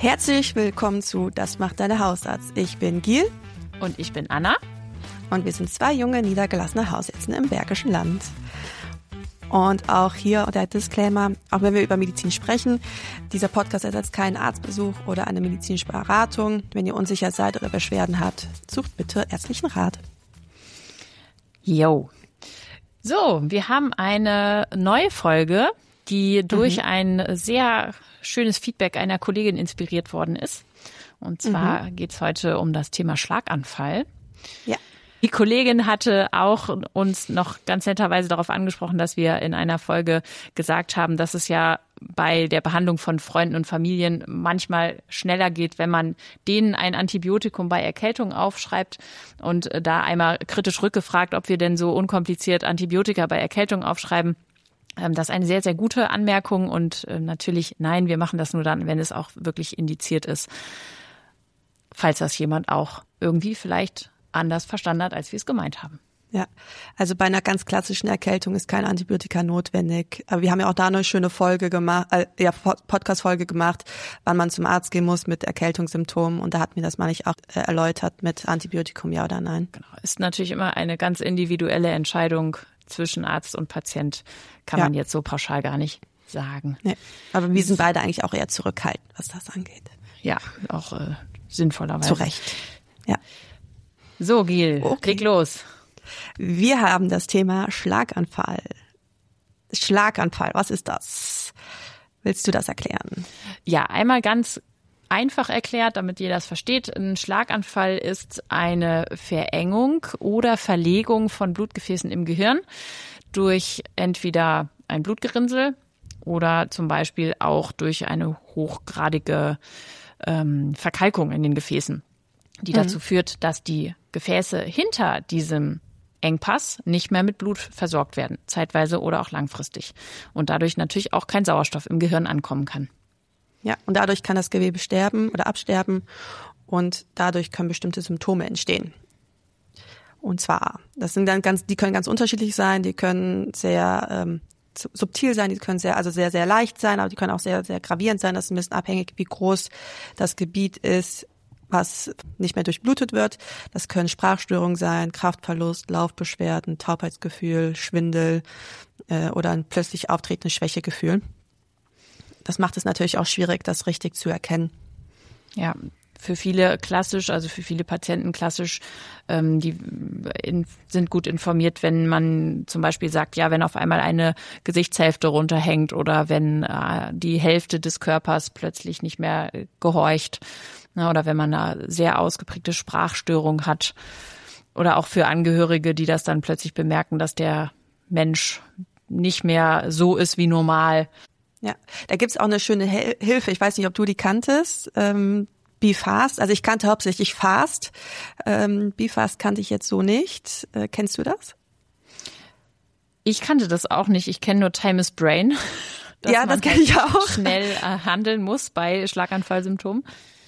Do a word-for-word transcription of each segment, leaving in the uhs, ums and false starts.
Herzlich willkommen zu Das macht deine Hausarzt. Ich bin Giel. Und ich bin Anna. Und wir sind zwei junge, niedergelassene Hausärzte im Bergischen Land. Und auch hier der Disclaimer, auch wenn wir über Medizin sprechen, dieser Podcast ersetzt keinen Arztbesuch oder eine medizinische Beratung. Wenn ihr unsicher seid oder Beschwerden habt, sucht bitte ärztlichen Rat. Jo. So, wir haben eine neue Folge, die durch mhm. ein sehr schönes Feedback einer Kollegin inspiriert worden ist. Und zwar mhm. geht es heute um das Thema Schlaganfall. Ja. Die Kollegin hatte auch uns noch ganz netterweise darauf angesprochen, dass wir in einer Folge gesagt haben, dass es ja bei der Behandlung von Freunden und Familien manchmal schneller geht, wenn man denen ein Antibiotikum bei Erkältung aufschreibt, und da einmal kritisch rückgefragt, ob wir denn so unkompliziert Antibiotika bei Erkältung aufschreiben. Das ist eine sehr, sehr gute Anmerkung, und natürlich, nein, wir machen das nur dann, wenn es auch wirklich indiziert ist, falls das jemand auch irgendwie vielleicht anders verstanden hat, als wir es gemeint haben. Ja, also bei einer ganz klassischen Erkältung ist kein Antibiotika notwendig. Aber wir haben ja auch da eine schöne Folge gemacht, äh, ja, Podcast-Folge gemacht, wann man zum Arzt gehen muss mit Erkältungssymptomen. Und da hat mir das mal nicht auch äh, erläutert mit Antibiotikum, ja oder nein. Genau, ist natürlich immer eine ganz individuelle Entscheidung zwischen Arzt und Patient, kann ja. man jetzt so pauschal gar nicht sagen. Nee. Aber wir sind beide eigentlich auch eher zurückhaltend, was das angeht. Ja, auch äh, sinnvollerweise. Zu Recht. Ja. So, Giel, okay. leg los. Wir haben das Thema Schlaganfall. Schlaganfall, was ist das? Willst du das erklären? Ja, einmal ganz einfach erklärt, damit jeder das versteht. Ein Schlaganfall ist eine Verengung oder Verlegung von Blutgefäßen im Gehirn durch entweder ein Blutgerinnsel oder zum Beispiel auch durch eine hochgradige ähm, Verkalkung in den Gefäßen, die mhm. dazu führt, dass die Gefäße hinter diesem Engpass nicht mehr mit Blut versorgt werden, zeitweise oder auch langfristig. Und dadurch natürlich auch kein Sauerstoff im Gehirn ankommen kann. Ja, und dadurch kann das Gewebe sterben oder absterben, und dadurch können bestimmte Symptome entstehen. Und zwar, das sind dann ganz, die können ganz unterschiedlich sein, die können sehr ähm, subtil sein, die können sehr, also sehr, sehr leicht sein, aber die können auch sehr, sehr gravierend sein. Das ist ein bisschen abhängig, wie groß das Gebiet ist, was nicht mehr durchblutet wird. Das können Sprachstörungen sein, Kraftverlust, Laufbeschwerden, Taubheitsgefühl, Schwindel äh, oder ein plötzlich auftretendes Schwächegefühl. Das macht es natürlich auch schwierig, das richtig zu erkennen. Ja, für viele klassisch, also für viele Patienten klassisch, ähm, die in, sind gut informiert, wenn man zum Beispiel sagt, ja, wenn auf einmal eine Gesichtshälfte runterhängt oder wenn äh, die Hälfte des Körpers plötzlich nicht mehr gehorcht, na, oder wenn man eine sehr ausgeprägte Sprachstörung hat, oder auch für Angehörige, die das dann plötzlich bemerken, dass der Mensch nicht mehr so ist wie normal. Ja, da gibt's auch eine schöne Hel- Hilfe. Ich weiß nicht, ob du die kanntest. Ähm, BeFast. Also ich kannte hauptsächlich Fast. Ähm, BeFast kannte ich jetzt so nicht. Äh, kennst du das? Ich kannte das auch nicht. Ich kenne nur Time is Brain. Ja, das kenne ich auch. Schnell äh, handeln muss bei Schlaganfallsymptomen.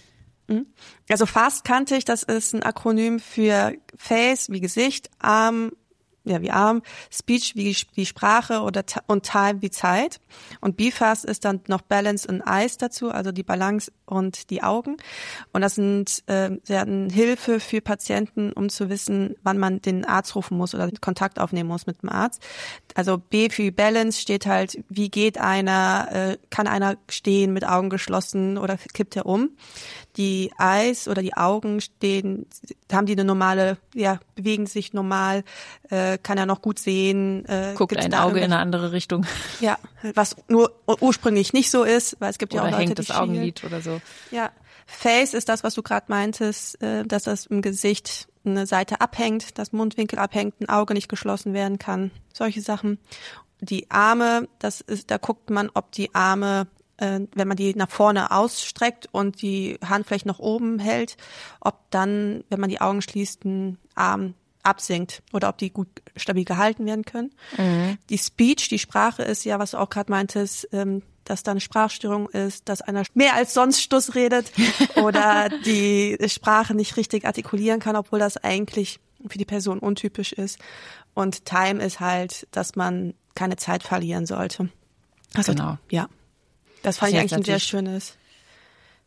Also Fast kannte ich. Das ist ein Akronym für Face wie Gesicht, Arm ja wie Arm, Speech wie die Sprache oder und Time wie Zeit. Und BeFast ist dann noch Balance und Eyes dazu, also die Balance und die Augen. Und das sind äh, sehr eine Hilfe für Patienten, um zu wissen, wann man den Arzt rufen muss oder Kontakt aufnehmen muss mit dem Arzt. Also B für Balance steht halt, wie geht einer, äh, kann einer stehen mit Augen geschlossen oder kippt er um. Die Eyes oder die Augen stehen, haben die eine normale, ja, bewegen sich normal, äh, kann er noch gut sehen. Äh, Guckt ein Auge in eine andere Richtung. Ja, was nur ursprünglich nicht so ist, weil es gibt oder ja auch Leute, hängt das die Augenlid oder so. Ja, Face ist das, was du gerade meintest, äh, dass das im Gesicht eine Seite abhängt, das Mundwinkel abhängt, ein Auge nicht geschlossen werden kann, solche Sachen. Die Arme, das ist, da guckt man, ob die Arme, äh, wenn man die nach vorne ausstreckt und die Handfläche nach oben hält, ob dann, wenn man die Augen schließt, ein Arm absinkt oder ob die gut stabil gehalten werden können. Mhm. Die Speech, die Sprache ist ja, was du auch gerade meintest, ähm, dass da eine Sprachstörung ist, dass einer mehr als sonst Stuss redet oder die Sprache nicht richtig artikulieren kann, obwohl das eigentlich für die Person untypisch ist. Und Time ist halt, dass man keine Zeit verlieren sollte. Also, genau. Ja. Das fand ich eigentlich ein sehr schönes.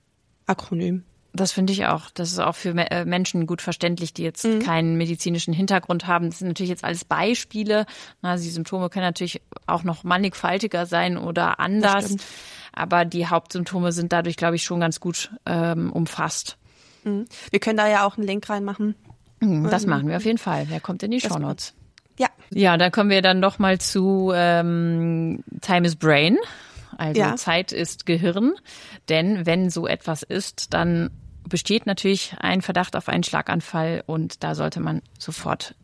Akronym. Das finde ich auch. Das ist auch für Menschen gut verständlich, die jetzt mhm. keinen medizinischen Hintergrund haben. Das sind natürlich jetzt alles Beispiele. Also die Symptome können natürlich auch noch mannigfaltiger sein oder anders. Aber die Hauptsymptome sind dadurch, glaube ich, schon ganz gut ähm, umfasst. Mhm. Wir können da ja auch einen Link reinmachen. Mhm, das machen wir auf jeden Fall. Der kommt in die Shownotes. Ja. Ja, dann kommen wir dann noch mal zu ähm, Time is Brain. Also ja. Zeit ist Gehirn. Denn wenn so etwas ist, dann besteht natürlich ein Verdacht auf einen Schlaganfall und da sollte man sofort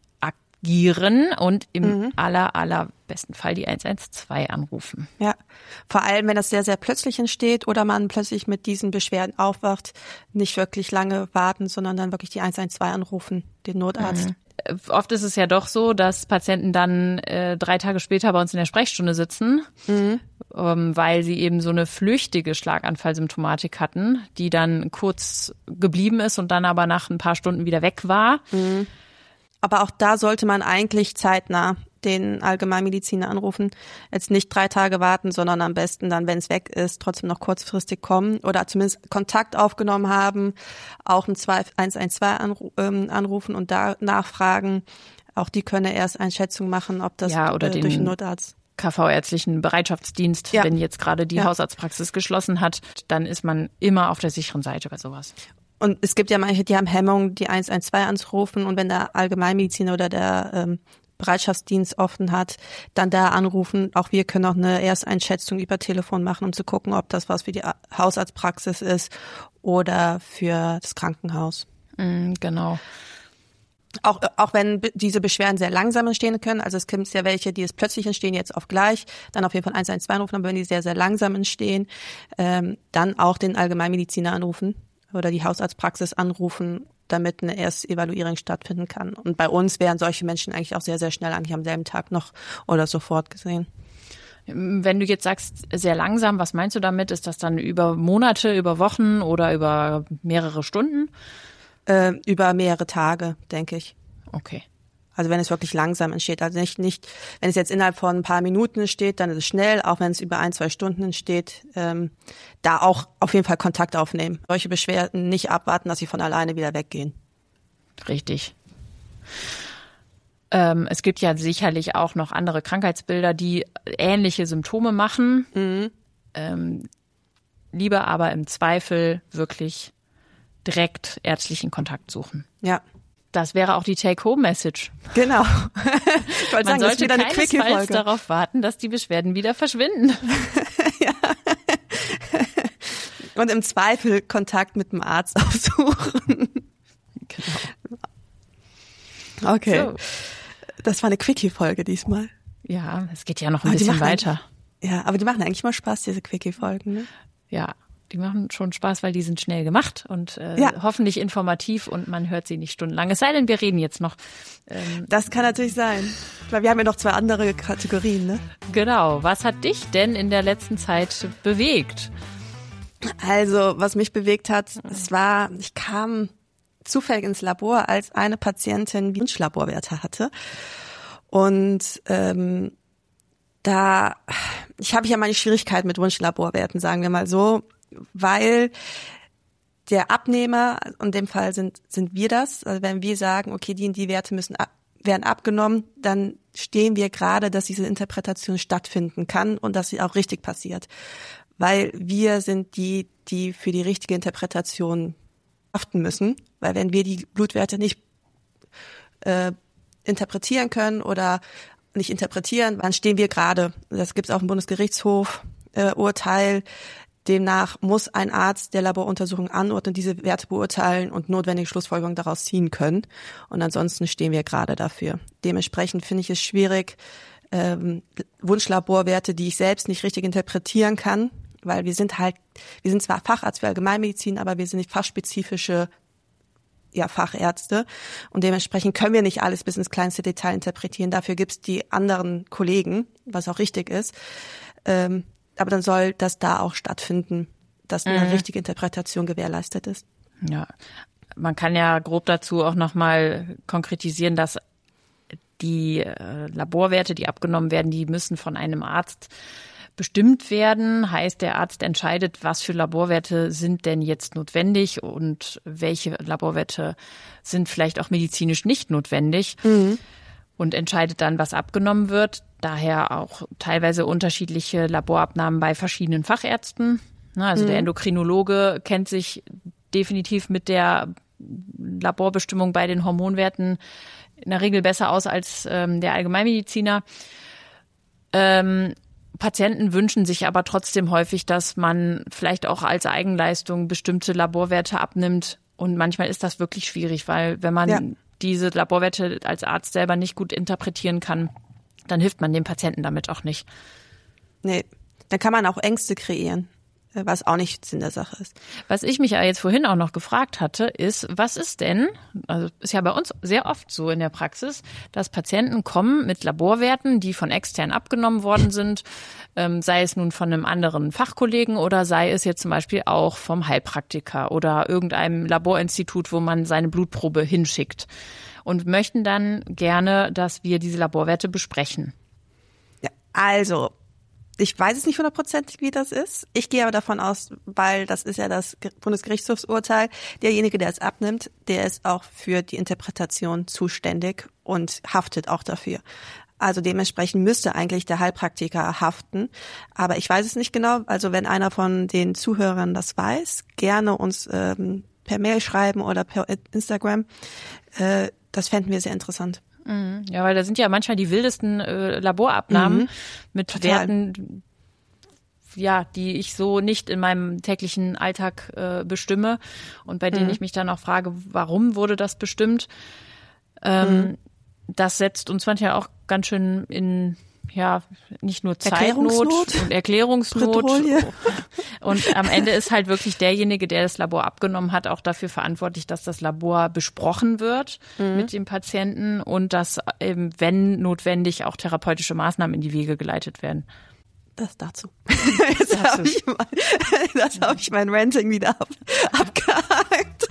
agieren und im mhm. aller, allerbesten Fall die eins eins zwei anrufen. Ja, vor allem, wenn das sehr, sehr plötzlich entsteht oder man plötzlich mit diesen Beschwerden aufwacht, nicht wirklich lange warten, sondern dann wirklich die eins eins zwei anrufen, den Notarzt. Mhm. Oft ist es ja doch so, dass Patienten dann äh, drei Tage später bei uns in der Sprechstunde sitzen, mhm. ähm, weil sie eben so eine flüchtige Schlaganfallsymptomatik hatten, die dann kurz geblieben ist und dann aber nach ein paar Stunden wieder weg war. Mhm. Aber auch da sollte man eigentlich zeitnah den Allgemeinmediziner anrufen. Jetzt nicht drei Tage warten, sondern am besten dann, wenn es weg ist, trotzdem noch kurzfristig kommen oder zumindest Kontakt aufgenommen haben, auch ein eins eins zwei anru- ähm, anrufen und da nachfragen. Auch die können erst Einschätzung machen, ob das ja, oder äh, den durch den Notarzt. K V-ärztlichen Bereitschaftsdienst, ja. Wenn jetzt gerade die ja. Hausarztpraxis geschlossen hat, dann ist man immer auf der sicheren Seite bei sowas. Und es gibt ja manche, die haben Hemmung, die eins eins zwei anzurufen und wenn der Allgemeinmediziner oder der ähm, Bereitschaftsdienst offen hat, dann da anrufen. Auch wir können auch eine Ersteinschätzung über Telefon machen, um zu gucken, ob das was für die Hausarztpraxis ist oder für das Krankenhaus. Mm, genau. Auch, auch wenn diese Beschwerden sehr langsam entstehen können, also es gibt ja welche, die es plötzlich entstehen, jetzt auf gleich, dann auf jeden Fall eins eins zwei anrufen, aber wenn die sehr, sehr langsam entstehen, ähm, dann auch den Allgemeinmediziner anrufen oder die Hausarztpraxis anrufen, damit eine Erstevaluierung stattfinden kann. Und bei uns werden solche Menschen eigentlich auch sehr, sehr schnell eigentlich am selben Tag noch oder sofort gesehen. Wenn du jetzt sagst, sehr langsam, was meinst du damit? Ist das dann über Monate, über Wochen oder über mehrere Stunden? Äh, über mehrere Tage, denke ich. Okay. Also wenn es wirklich langsam entsteht, also nicht, nicht, wenn es jetzt innerhalb von ein paar Minuten entsteht, dann ist es schnell, auch wenn es über ein, zwei Stunden entsteht, ähm, da auch auf jeden Fall Kontakt aufnehmen. Solche Beschwerden nicht abwarten, dass sie von alleine wieder weggehen. Richtig. Ähm, es gibt ja sicherlich auch noch andere Krankheitsbilder, die ähnliche Symptome machen. Mhm. Ähm, lieber aber im Zweifel wirklich direkt ärztlichen Kontakt suchen. Ja. Das wäre auch die Take-Home-Message. Genau. Ich wollte Man sagen, sollte das ist keinesfalls darauf warten, dass die Beschwerden wieder verschwinden. Ja. Und im Zweifel Kontakt mit dem Arzt aufsuchen. Genau. Okay. So. Das war eine Quickie-Folge diesmal. Ja, es geht ja noch ein aber bisschen weiter. Ja, aber die machen eigentlich mal Spaß, diese Quickie-Folgen, ne? Ja. Die machen schon Spaß, weil die sind schnell gemacht und äh, ja. hoffentlich informativ und man hört sie nicht stundenlang. Es sei denn, wir reden jetzt noch. Ähm, das kann natürlich sein. Weil wir haben ja noch zwei andere Kategorien, ne? Genau. Was hat dich denn in der letzten Zeit bewegt? Also, was mich bewegt hat, es war, ich kam zufällig ins Labor, als eine Patientin Wunschlaborwerte hatte. Und ähm, da, ich habe ja meine Schwierigkeiten mit Wunschlaborwerten, sagen wir mal so. Weil der Abnehmer, in dem Fall sind sind wir das, also wenn wir sagen, okay, die und die Werte müssen ab, werden abgenommen, dann stehen wir gerade, dass diese Interpretation stattfinden kann und dass sie auch richtig passiert. Weil wir sind die, die für die richtige Interpretation haften müssen. Weil wenn wir die Blutwerte nicht äh, interpretieren können oder nicht interpretieren, dann stehen wir gerade. Das gibt es auch im Bundesgerichtshof äh, Urteil. Demnach muss ein Arzt der Laboruntersuchung anordnen, diese Werte beurteilen und notwendige Schlussfolgerungen daraus ziehen können. Und ansonsten stehen wir gerade dafür. Dementsprechend finde ich es schwierig, ähm, Wunschlaborwerte, die ich selbst nicht richtig interpretieren kann, weil wir sind halt, wir sind zwar Facharzt für Allgemeinmedizin, aber wir sind nicht fachspezifische ja, Fachärzte. Und dementsprechend können wir nicht alles bis ins kleinste Detail interpretieren. Dafür gibt's die anderen Kollegen, was auch richtig ist. Ähm, Aber dann soll das da auch stattfinden, dass eine mhm. richtige Interpretation gewährleistet ist. Ja, man kann ja grob dazu auch nochmal konkretisieren, dass die äh, Laborwerte, die abgenommen werden, die müssen von einem Arzt bestimmt werden. Heißt, der Arzt entscheidet, was für Laborwerte sind denn jetzt notwendig und welche Laborwerte sind vielleicht auch medizinisch nicht notwendig. Mhm. Und entscheidet dann, was abgenommen wird. Daher auch teilweise unterschiedliche Laborabnahmen bei verschiedenen Fachärzten. Also mhm. der Endokrinologe kennt sich definitiv mit der Laborbestimmung bei den Hormonwerten in der Regel besser aus als ähm, der Allgemeinmediziner. Ähm, Patienten wünschen sich aber trotzdem häufig, dass man vielleicht auch als Eigenleistung bestimmte Laborwerte abnimmt. Und manchmal ist das wirklich schwierig, weil wenn man ja. diese Laborwerte als Arzt selber nicht gut interpretieren kann, dann hilft man dem Patienten damit auch nicht. Nee, dann kann man auch Ängste kreieren, was auch nicht Sinn der Sache ist. Was ich mich ja jetzt vorhin auch noch gefragt hatte, ist, was ist denn, also ist ja bei uns sehr oft so in der Praxis, dass Patienten kommen mit Laborwerten, die von extern abgenommen worden sind, ähm, sei es nun von einem anderen Fachkollegen oder sei es jetzt zum Beispiel auch vom Heilpraktiker oder irgendeinem Laborinstitut, wo man seine Blutprobe hinschickt und möchten dann gerne, dass wir diese Laborwerte besprechen. Ja, also ich weiß es nicht hundertprozentig, wie das ist. Ich gehe aber davon aus, weil das ist ja das Bundesgerichtshofsurteil, derjenige, der es abnimmt, der ist auch für die Interpretation zuständig und haftet auch dafür. Also dementsprechend müsste eigentlich der Heilpraktiker haften. Aber ich weiß es nicht genau. Also wenn einer von den Zuhörern das weiß, gerne uns ähm, per Mail schreiben oder per Instagram. Äh, das fänden wir sehr interessant. Ja, weil da sind ja manchmal die wildesten äh, Laborabnahmen mhm. mit Total. Werten, ja, die ich so nicht in meinem täglichen Alltag äh, bestimme und bei denen mhm. ich mich dann auch frage, warum wurde das bestimmt? Ähm, mhm. Das setzt uns manchmal auch ganz schön in, ja, nicht nur Zeitnot und Erklärungsnot. Und am Ende ist halt wirklich derjenige, der das Labor abgenommen hat, auch dafür verantwortlich, dass das Labor besprochen wird mhm. mit dem Patienten und dass eben, wenn notwendig, auch therapeutische Maßnahmen in die Wege geleitet werden. Das dazu. Jetzt habe ich, mein, das hab ich mein Ranting wieder ab, abgehakt.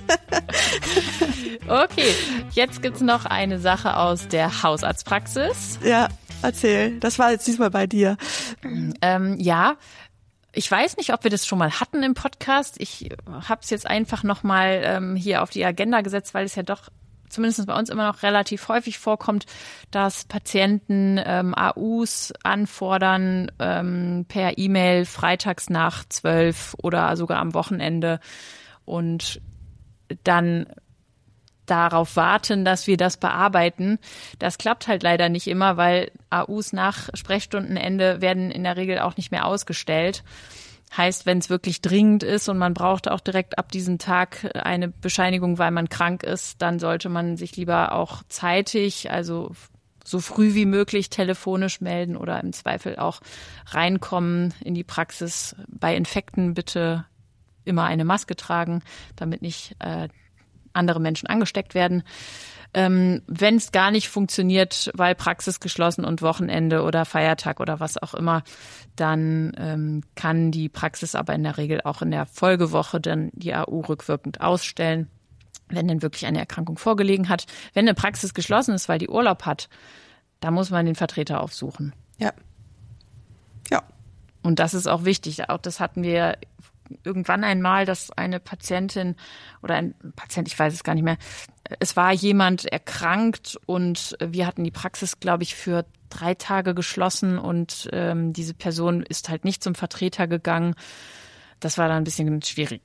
Okay, jetzt gibt's noch eine Sache aus der Hausarztpraxis. Ja. Erzähl, das war jetzt diesmal bei dir. Ähm, ja, ich weiß nicht, ob wir das schon mal hatten im Podcast. Ich habe es jetzt einfach nochmal ähm, hier auf die Agenda gesetzt, weil es ja doch zumindest bei uns immer noch relativ häufig vorkommt, dass Patienten ähm, A Us anfordern ähm, per E-Mail freitags nach zwölf oder sogar am Wochenende und dann darauf warten, dass wir das bearbeiten. Das klappt halt leider nicht immer, weil A Us nach Sprechstundenende werden in der Regel auch nicht mehr ausgestellt. Heißt, wenn es wirklich dringend ist und man braucht auch direkt ab diesem Tag eine Bescheinigung, weil man krank ist, dann sollte man sich lieber auch zeitig, also so früh wie möglich telefonisch melden oder im Zweifel auch reinkommen in die Praxis. Bei Infekten bitte immer eine Maske tragen, damit nicht äh, andere Menschen angesteckt werden. Ähm, wenn es gar nicht funktioniert, weil Praxis geschlossen und Wochenende oder Feiertag oder was auch immer, dann ähm, kann die Praxis aber in der Regel auch in der Folgewoche dann die A U rückwirkend ausstellen, wenn denn wirklich eine Erkrankung vorgelegen hat. Wenn eine Praxis geschlossen ist, weil die Urlaub hat, da muss man den Vertreter aufsuchen. Ja. Ja. Und das ist auch wichtig. Auch das hatten wir irgendwann einmal, dass eine Patientin oder ein Patient, ich weiß es gar nicht mehr, es war jemand erkrankt und wir hatten die Praxis, glaube ich, für drei Tage geschlossen und ähm, diese Person ist halt nicht zum Vertreter gegangen. Das war dann ein bisschen schwierig.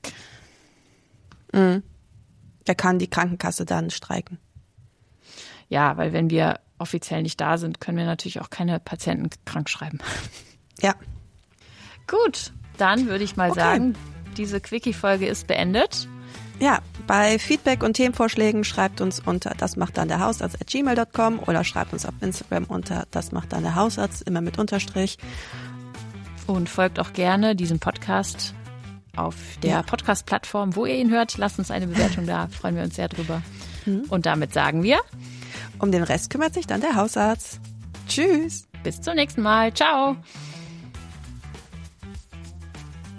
Mhm. Da kann die Krankenkasse dann streiken. Ja, weil wenn wir offiziell nicht da sind, können wir natürlich auch keine Patienten krank schreiben. Ja. Gut. Dann würde ich mal okay. sagen, diese Quickie-Folge ist beendet. Ja, bei Feedback und Themenvorschlägen schreibt uns unter das macht dann der Hausarzt at gmail dot com oder schreibt uns auf Instagram unter das macht dann der Hausarzt, immer mit Unterstrich. Und folgt auch gerne diesem Podcast auf der ja. Podcast-Plattform, wo ihr ihn hört. Lasst uns eine Bewertung da, freuen wir uns sehr drüber. Mhm. Und damit sagen wir, um den Rest kümmert sich dann der Hausarzt. Tschüss. Bis zum nächsten Mal. Ciao.